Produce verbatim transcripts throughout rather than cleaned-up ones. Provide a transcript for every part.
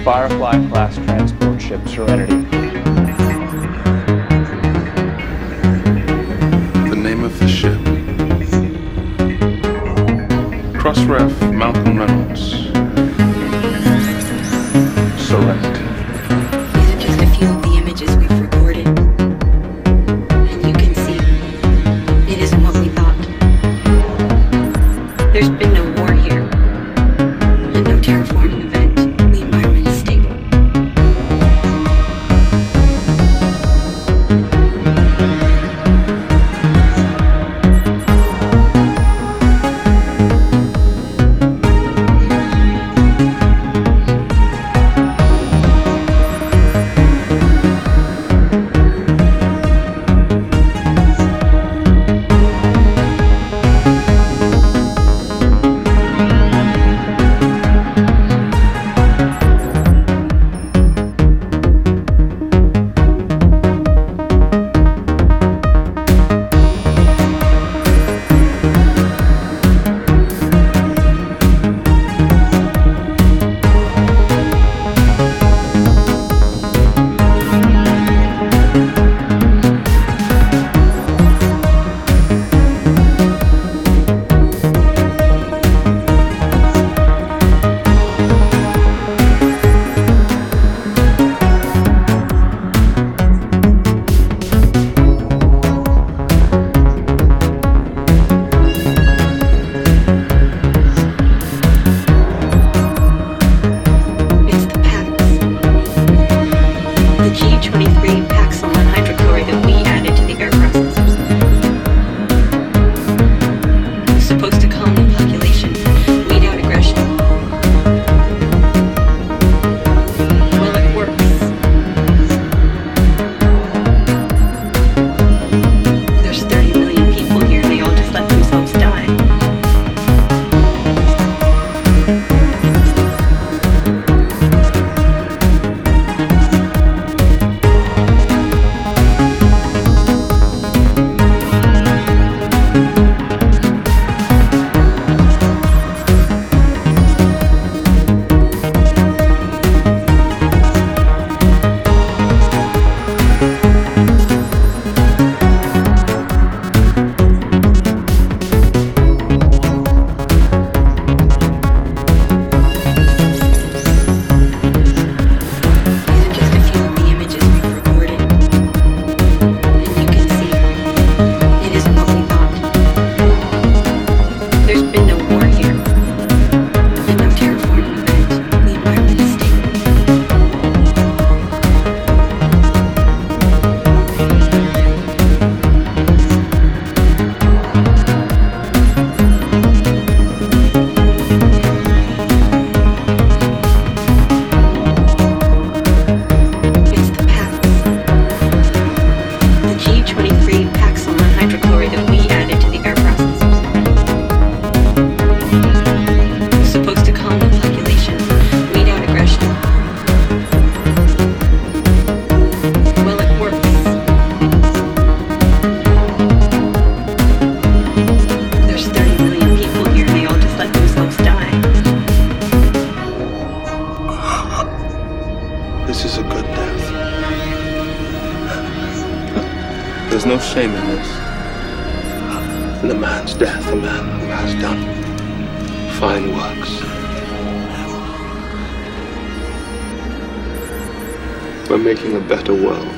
Firefly-class transport ship Serenity. The name of the ship. Crossref Malcolm Reynolds. Serenity. These are just a few of the images we've recorded. And you can see, it isn't what we thought. There's been no war here. And no terraforming event. The environment is stable. G twenty-three Paxil anhydrochloride that we added to the air processors. It's supposed to calm the population, weed out aggression. Well, it works. There's thirty million people here, they all just let themselves die. G twenty-three Paxil anhydrochloride that we added to the air processors. It's supposed to calm the population, weed out aggression. Well, it works. There's thirty million people here, and they all just let themselves die. This is a good death. There's no shame in this. And the man's death, the man who has done fine works. We're making a better world.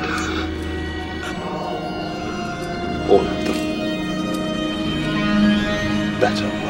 All of them. Better.